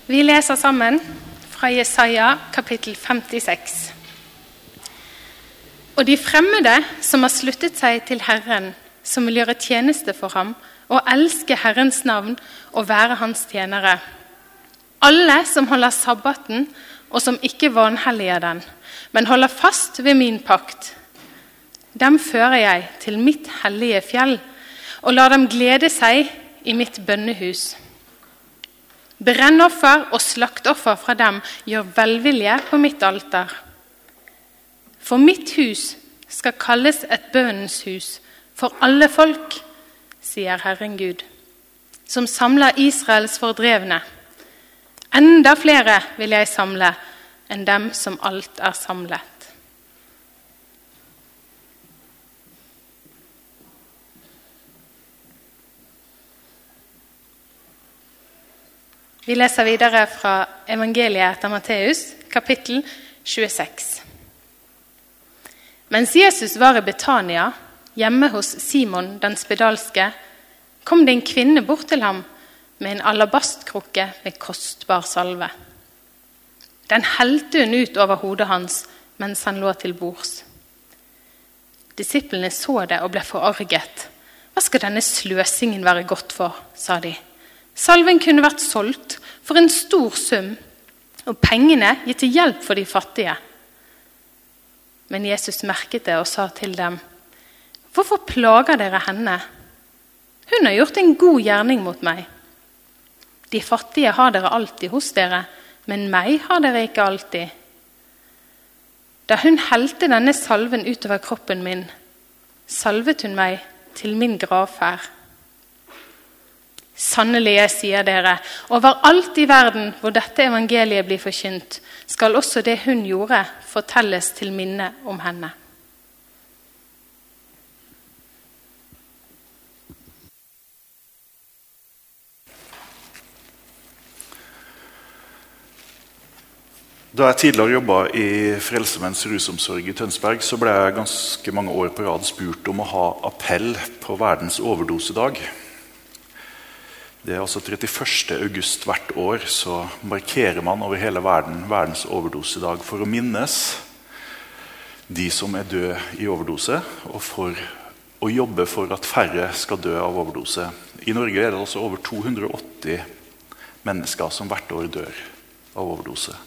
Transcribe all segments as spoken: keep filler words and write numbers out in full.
Vi leser sammen fra Jesaja kapittel femtiseks. Og de fremmede som har sluttet seg til Herren, som vil gjøre tjeneste for ham, og elske Herrens navn og være hans tjenere. Alle som holder sabbaten, og som ikke vanhelliger den, men holder fast ved min pakt. Dem fører jeg til mitt hellige fjell, og lar dem glede seg i mitt bønnehus. Brennoffer og slaktoffer fra dem gjør velvilje på mitt alter. For mitt hus skal kalles et bønnens hus for alle folk, sier Herren Gud, som samler Israels fordrevne. Enda flere vil jeg samle enn dem som alt er samlet. Vi leser videre fra evangeliet etter Matteus, kapittel tjueseks. Mens Jesus var i Betania, hjemme hos Simon den spedalske, kom det en kvinne bort til ham med en alabastkrukke med kostbar salve. Den helte hun ut over hodet hans mens han lå til bords. Disiplene så det og ble forarget. Hva skal denne sløsingen være godt for, sa de. Salven kunne vært solgt for en stor sum, og pengene gitt til hjelp for de fattige. Men Jesus merket det og sa til dem, hvorfor plager dere henne? Hun har gjort en god gjerning mot meg. De fattige har dere alltid hos dere, men meg har dere ikke alltid. Da hun helte denne salven utover kroppen min, salvet hun meg til min gravferd. Sannelig, jeg sier dere, overalt i verden hvor dette evangeliet blir forkynt, skal også det hun gjorde fortelles til minne om henne. Da jeg tidligere jobbet i Frelsesarmeens rusomsorg i Tønsberg, så ble jeg ganske mange år på rad spurt om å ha appell på verdens overdosedag. Det er altså trettiførste august hvert år, så markerer man over hele verden verdens overdosedag for å minnes de som er døde i overdose, og for å jobbe for at færre skal dø av overdose. I Norge er det altså over to hundre og åtti mennesker som hvert år dør av overdose.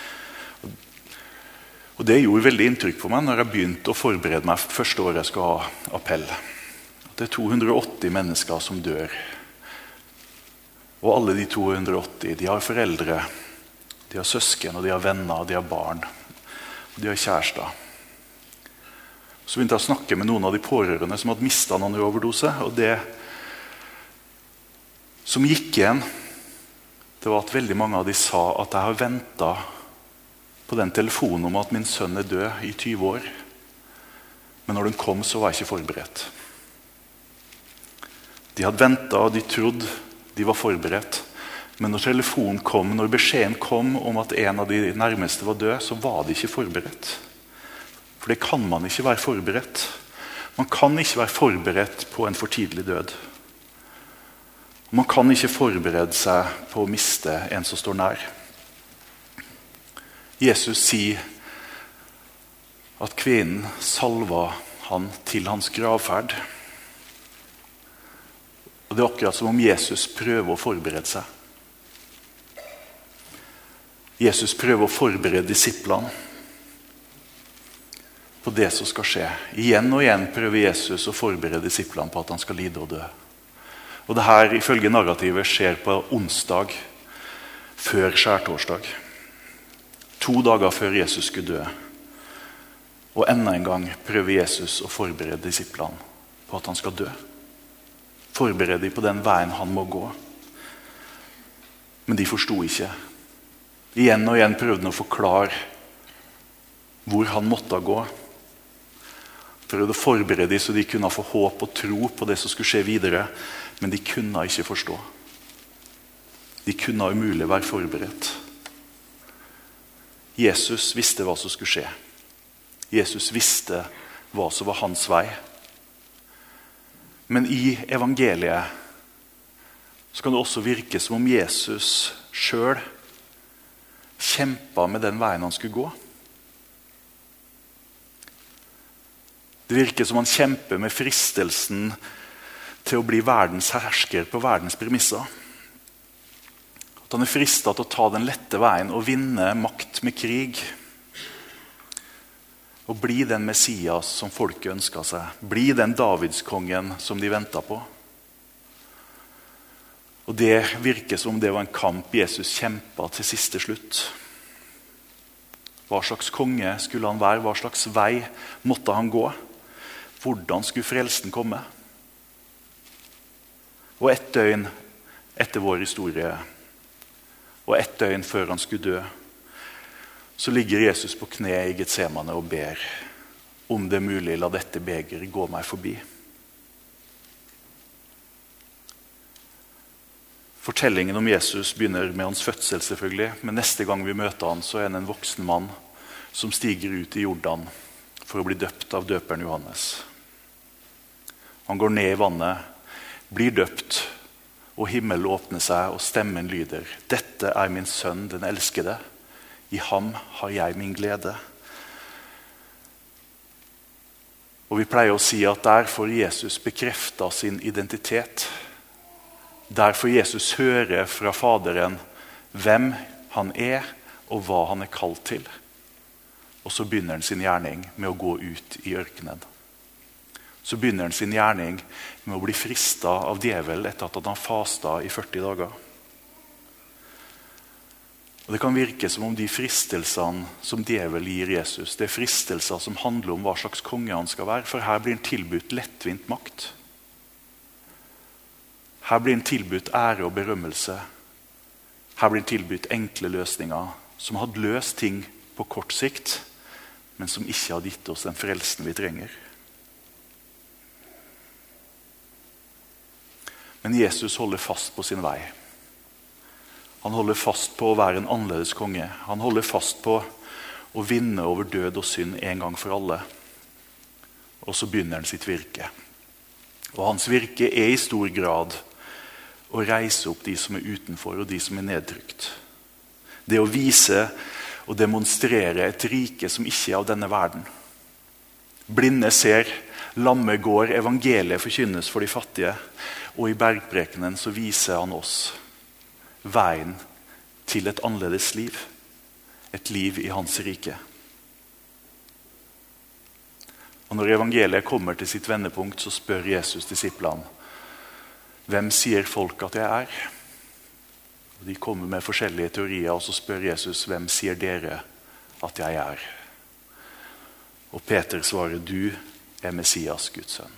Og det gjorde veldig inntrykk på meg når jeg begynte å forberede meg første året jeg skulle ha appell. Det er to hundre og åtti mennesker som dør. Og alle de to hundre og åtti, de har foreldre, de har søsken, og de har venner, de har barn, og de har kjærester. Så begynte jeg å snakke med noen av de pårørende som hadde mistet noen i overdose, og det som gikk igjen, det var at veldig mange av de sa at jeg har ventet på den telefonen om at min sønn er død i tyve år, men når den kom så var jeg ikke forberedt. De hadde ventet, og de trodde de var forberedt. Men når telefonen kom, når beskjeden kom om at en av de nærmeste var død, så var de ikke forberedt. For det kan man ikke være forberedt. Man kan ikke være forberedt på en for tidlig død. Man kan ikke forberede seg på å miste en som står nær. Jesus sier at kvinnen salva han til hans gravferd. Og det er akkurat som om Jesus prøver å forberede seg. Jesus prøver å forberede disiplene på det som skal skje. Igjen og igjen prøver Jesus å forberede disiplene på at han skal lide og dø. Og det her, ifølge narrativet, skjer på onsdag før skjærtorsdag. To dager før Jesus skulle dø. Og enda en gang prøver Jesus å forberede disiplene på at han skal dø. Forberede dem på den veien han må gå. Men de forstod ikke. Igjen og igjen prøvde han å forklare hvor han måtte gå. Prøvde å forberede dem så de kunne få håp og tro på det som skulle skje videre. Men de kunne ikke forstå. De kunne umulig være forberedt. Jesus visste hva som skulle skje. Jesus visste hva som var hans vei. Men i evangeliet så kan det også virke som om Jesus selv kjempet med den veien han skulle gå. Det virker som han kjemper med fristelsen til å bli verdens hersker på verdens premisser. At han er fristet til å ta den lette veien og vinne makt med krig. Og bli den Messias som folket ønsket seg. Bli den Davidskongen som de ventet på. Og det virker som om det var en kamp Jesus kjempet til siste slutt. Hva slags konge skulle han være? Hva slags vei måtte han gå? Hvordan skulle frelsen komme? Og ett døgn etter vår historie, og ett døgn før han skulle dø, så ligger Jesus på kne i Getsemane og ber, om det er mulig, la dette begeret gå meg forbi. Fortellingen om Jesus begynner med hans fødsel selvfølgelig, men neste gang vi møter han, så er han en voksen mann som stiger ut i Jordan for å bli døpt av døperen Johannes. Han går ned i vannet, blir døpt, og himmelen åpner seg, og stemmen lyder: «Dette er min sønn, den elskede. I ham har jeg min glede.» Og vi pleier å si at der får Jesus bekreftet sin identitet. Der får Jesus høre fra Faderen hvem han er, og hva han er kalt til. Og så begynner han sin gjerning med å gå ut i ørkenen. Så begynner han sin gjerning med å bli fristet av djevel etter at han fastet i førti dager. Og det kan virke som om de fristelsene som djevel gir Jesus, det er fristelser som handler om hva slags konge han skal være, for her blir han tilbudt lettvint makt. Her blir han tilbudt ære og berømmelse. Her blir han tilbudt enkle løsninger som hadde løst ting på kort sikt, men som ikke hadde gitt oss den frelsen vi trenger. Men Jesus holder fast på sin vei. Han holder fast på å være en annerledes konge. Han holder fast på å vinne over død og synd en gang for alle. Og så begynner han sitt virke. Og hans virke er i stor grad å reise opp de som er utenfor og de som er nedtrykt. Det å vise og demonstrere et rike som ikke er av denne verden. Blinde ser, lamme går, evangeliet forkynnes for de fattige. Og i bergprekenen så viser han oss veien til et annerledes liv. Et liv i hans rike. Og når evangeliet kommer til sitt vendepunkt, så spør Jesus disiplene: hvem sier folk at jeg er? Og de kommer med forskjellige teorier, og så spør Jesus: hvem sier dere at jeg er? Og Peter svarer: du er Messias, Guds sønn.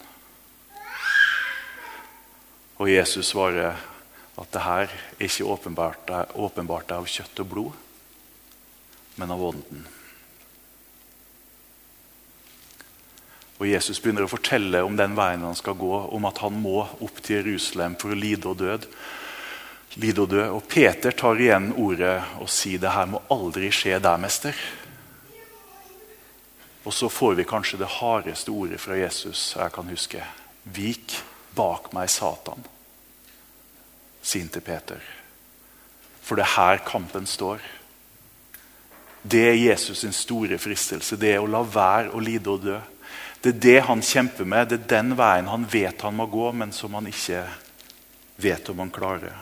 Og Jesus svarer at det her er ikke åpenbart, åpenbart av kjøtt og blod, men av ånden. Og Jesus begynner å fortelle om den veien han skal gå, om at han må opp til Jerusalem for å lide og død. Lide og dø. Og Peter tar igjen ordet og sier: det her må aldri skje deg, mester. Og så får vi kanskje det hardeste ordet fra Jesus jeg kan huske: vik bak meg, Satan, sin til Peter. For det er her kampen står. Det er Jesus sin store fristelse, det er å la være å lide og dø. Det er det han kjemper med, det er den veien han vet han må gå, men som han ikke vet om han klarer.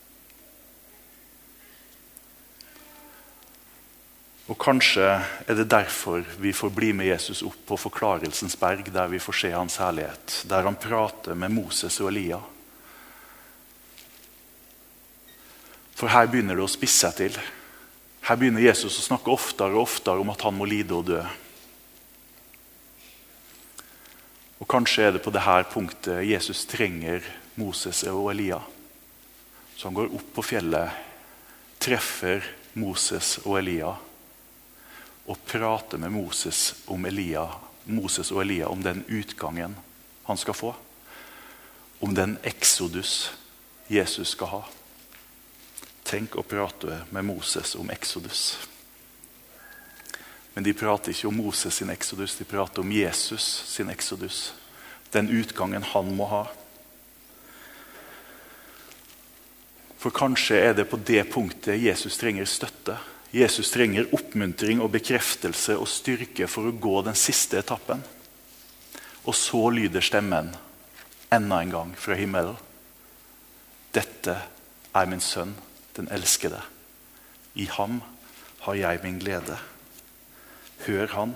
Og kanskje er det derfor vi får bli med Jesus opp på Forklarelsens berg, der vi får se hans herlighet, der han prater med Moses og Elia. For her begynner det å spisse seg til. Her begynner Jesus å snakke oftere og oftere om at han må lide og dø. Og kanskje er det på dette punktet Jesus trenger Moses og Elia. Så han går opp på fjellet, treffer Moses og Elia, og prater med Moses, om Elia, Moses og Elia om den utgangen han skal få. Om den exodus Jesus skal ha. Tenk å prate med Moses om exodus. Men de prater ikke om Moses sin exodus, de prater om Jesus sin exodus. Den utgangen han må ha. For kanskje er det på det punktet Jesus trenger støtte. Jesus trenger oppmuntring og bekreftelse og styrke for å gå den siste etappen. Og så lyder stemmen enda en gang fra himmelen. Dette er min sønn, den elskede. I ham har jeg min glede. Hør han.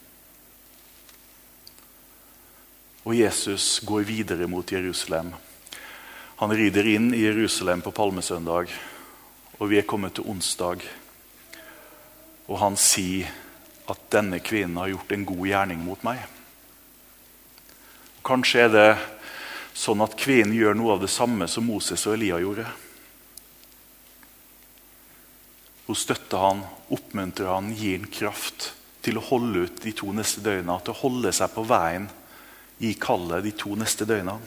Og Jesus går videre mot Jerusalem. Han rider inn i Jerusalem på palmesøndag, og vi er kommet til onsdag. Og han sier at denne kvinnen har gjort en god gjerning mot meg. Kanskje er det sånn at kvinnen gjør noe av det samme som Moses og Elia gjorde. Hun støtter han, oppmuntrer han, gir han kraft til å holde ut de to neste døgnene, til å holde seg på veien i kallet de to neste døgnene.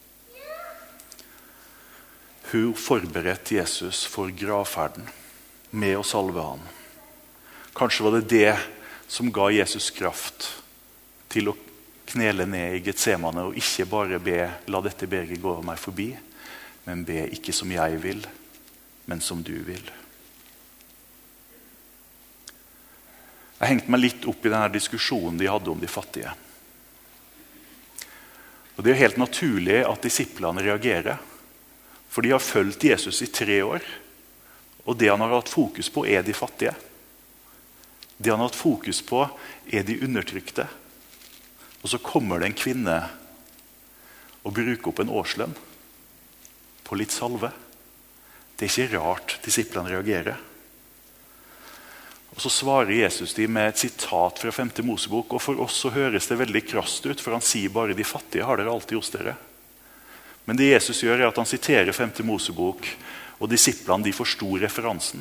Hun forberedte Jesus for gravferden med å salve han. Kanskje var det det som ga Jesus kraft til å knele ned i Getsemane og ikke bare be, la dette berget gå meg forbi, men be ikke som jeg vil, men som du vil. Jeg hengte meg litt opp i denne diskusjonen de hadde om de fattige. Og det er helt naturlig at disiplene reagerer, for de har fulgt Jesus i tre år, og det han har hatt fokus på er de fattige. Det han har hatt fokus på er de undertrykte. Og så kommer det en kvinne og bruker opp en årslønn på litt salve. Det er ikke rart disiplene reagerer. Og så svarer Jesus dem med et sitat fra femte Mosebok, og for oss så høres det veldig krast ut, for han sier bare de fattige har dere alltid hos dere. Men det Jesus gjør er at han siterer femte Mosebok, og disiplene de forstod referansen.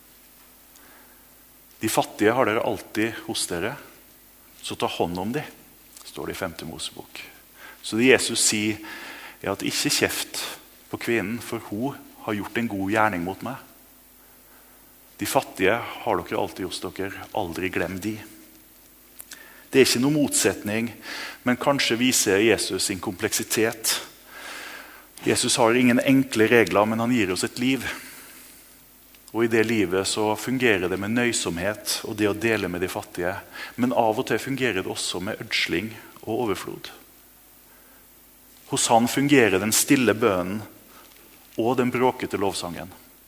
De fattige har dere alltid hos dere, så ta hånd om de, står det i femte Mosebok. Så det Jesus sier er at ikke kjeft på kvinnen, for hun har gjort en god gjerning mot meg. De fattige har dere alltid hos dere, aldri glem de. Det er ikke noen motsetning, men kanskje viser Jesus sin kompleksitet. Jesus har ingen enkle regler, men han gir oss et liv. Og i det livet så fungerer det med nøysomhet og det å dele med de fattige. Men av og til fungerer det også med ødsling og overflod. Hos han fungerer den stille bønnen og den bråkete lovsangen.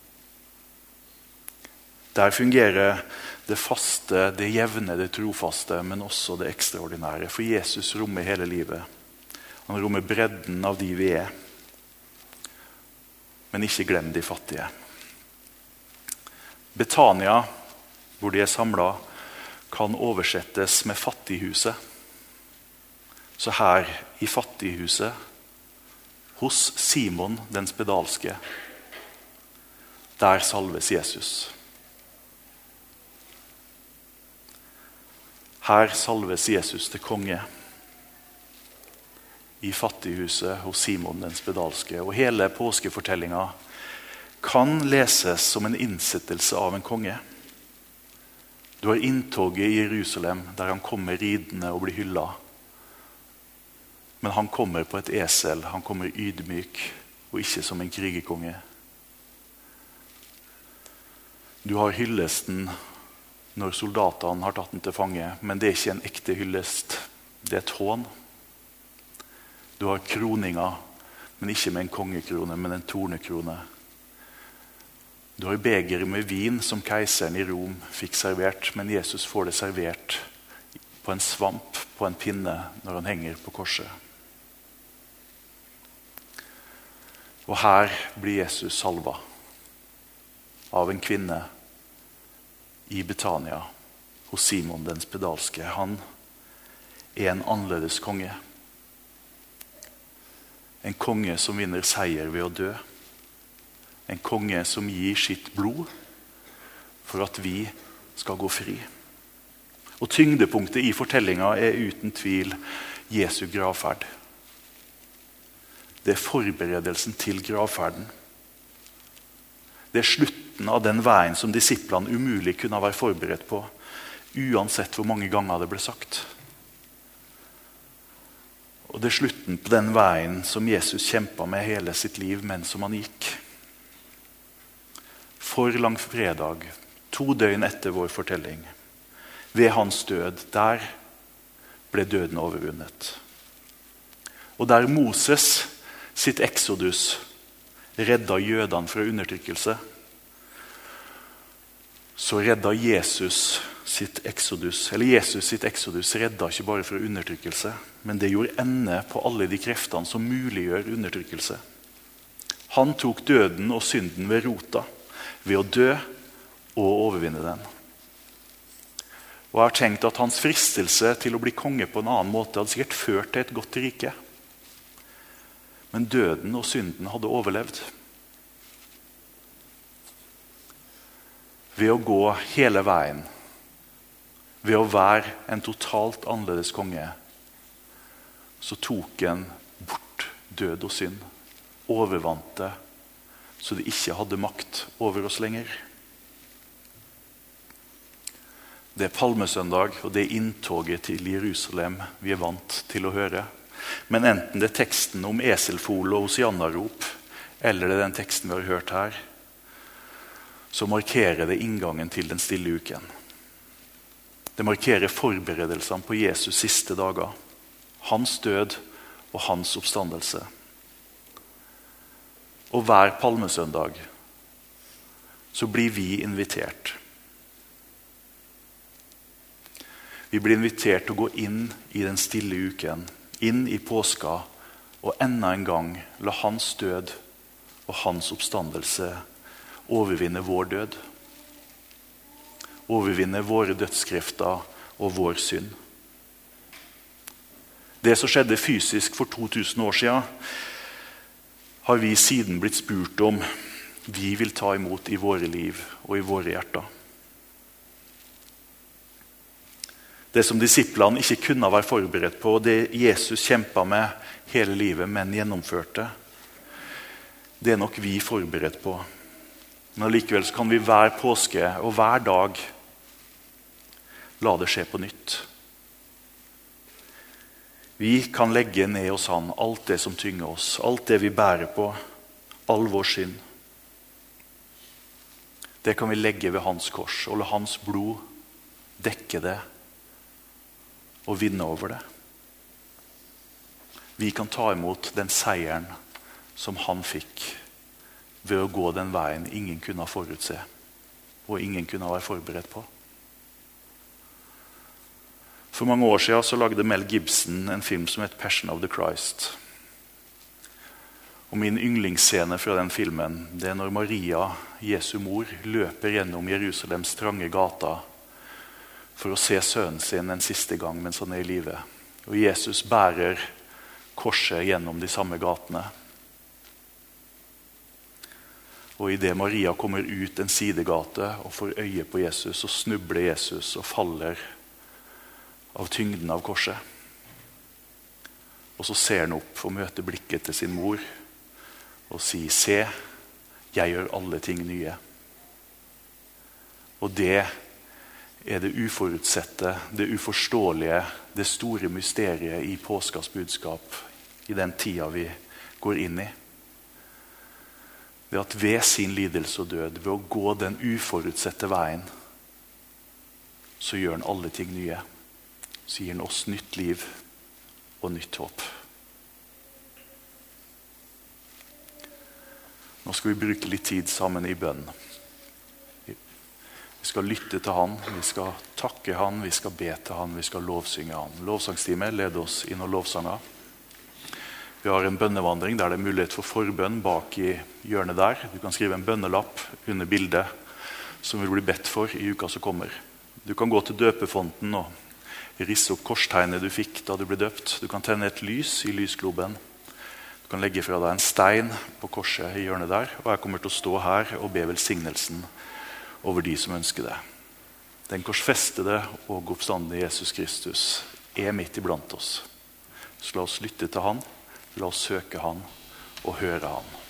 Der fungerer det faste, det jevne, det trofaste, men også det ekstraordinære. For Jesus rommer hele livet. Han rommer bredden av de vi er. Men ikke glem de fattige. Betania, hvor de er samlet, kan oversettes med fattighuset. Så her i fattighuset, hos Simon den spedalske, der salves Jesus. Her salves Jesus til konge. I fattighuset hos Simon den spedalske. Og hele påskefortellinga kan leses som en innsettelse av en konge. Du har inntoget i Jerusalem, der han kommer ridende og blir hyllet. Men han kommer på et esel, han kommer ydmyk, og ikke som en krigerkonge. Du har hyllesten når soldatene har tatt den til fange, men det er ikke en ekte hyllest, det er et hån. Du har kroninga, men ikke med en kongekrone, men en tornekrone. Du har begeret med vin som keiseren i Rom fikk servert, men Jesus får det servert på en svamp, på en pinne, når han henger på korset. Og her blir Jesus salva av en kvinne i Betania hos Simon den spedalske. Han er en annerledes konge. En konge som vinner seier ved å dø. En konge som gir sitt blod for at vi skal gå fri. Og tyngdepunktet i fortellinga er uten tvil Jesu gravferd. Det er forberedelsen til gravferden. Det er slutten av den veien som disiplene umulig kunne være forberedt på, uansett hvor mange ganger det ble sagt. Og det er slutten på den veien som Jesus kjempet med hele sitt liv mens som han gikk. For langfredag To døgn etter vår fortelling. Ved hans død, der ble døden overvunnet. Og der Moses sitt exodus redda jødene fra undertrykkelse, så redda Jesus sitt exodus, eller Jesus sitt exodus redda ikke bare fra undertrykkelse, men det gjorde ende på alle de kreftene som muliggjør undertrykkelse. Han tok døden og synden ved rota, ved å dø og overvinne den. Og jeg har tenkt at hans fristelse til å bli konge på en annen måte hadde sikkert ført til et godt rike. Men døden og synden hadde overlevd. Ved å gå hele veien, ved å være en totalt annerledes konge, så tok han bort død og synd, overvant det, så det ikke hadde makt over oss lenger. Det er palmesøndag, og det er inntoget til Jerusalem vi er vant til å høre. Men enten det er teksten om eselfol og hosiannarop, eller det er den teksten vi har hørt her, så markerer det inngangen til den stille uken. Det markerer forberedelsene på Jesus siste dager, hans død og hans oppstandelse. Og hver palmesøndag så blir vi invitert. Vi blir invitert til å gå inn i den stille uken, inn i påska, og enda en gang la hans død og hans oppstandelse overvinne vår død. Overvinne våre dødskrefter og vår synd. Det som skjedde fysisk for to tusen år siden, har vi siden blitt spurt om vi vil ta imot i våre liv og i våre hjerter. Det som disiplene ikke kunne være forberedt på, det Jesus kjempet med hele livet, men gjennomførte, det er nok vi forberedt på. Men allikevel så kan vi hver påske og hver dag la det skje på nytt. Vi kan legge ned hos han alt det som tynger oss, alt det vi bærer på, all vår synd. Det kan vi legge ved hans kors og la hans blod dekke det og vinne over det. Vi kan ta imot den seieren som han fikk ved å gå den veien ingen kunne forutse og ingen kunne være forberedt på. For mange år siden så lagde Mel Gibson en film som het Passion of the Christ. Og min yndlingsscene fra den filmen, det er når Maria, Jesu mor, løper gjennom Jerusalems trange gata for å se sønnen sin en siste gang mens han er i livet. Og Jesus bærer korset gjennom de samme gatene. Og i det Maria kommer ut en sidegate og får øye på Jesus, så snubler Jesus og faller av tyngden av korset. Og så ser han opp og møter blikket til sin mor og sier, se, jeg gjør alle ting nye. Og det er det uforutsette, det uforståelige, det store mysteriet i påskas budskap i den tida vi går inn i. Det at ved sin lidelse og død, ved å gå den uforutsette veien, så gjør han alle ting nye. Så gir han oss nytt liv og nytt håp. Nå skal vi bruke litt tid sammen i bønn. Vi skal lytte til han, vi skal takke han, vi skal be til han, vi skal lovsynge han. Lovsangstime leder oss inn og lovsanger. Vi har en bønnevandring der det er mulighet for forbønn bak i hjørnet der. Du kan skrive en bønnelapp under bildet som vil bli bedt for i uka som kommer. Du kan gå til døpefonten og risse opp korstegnet du fikk da du ble døpt. Du kan tenne et lys i lysgloben. Du kan legge fra deg en stein på korset i hjørnet der. Og jeg kommer til å stå her og be velsignelsen over de som ønsker det. Den korsfestede og oppstandende Jesus Kristus er midt iblant oss. Så la oss lytte til han, la oss søke han og høre han.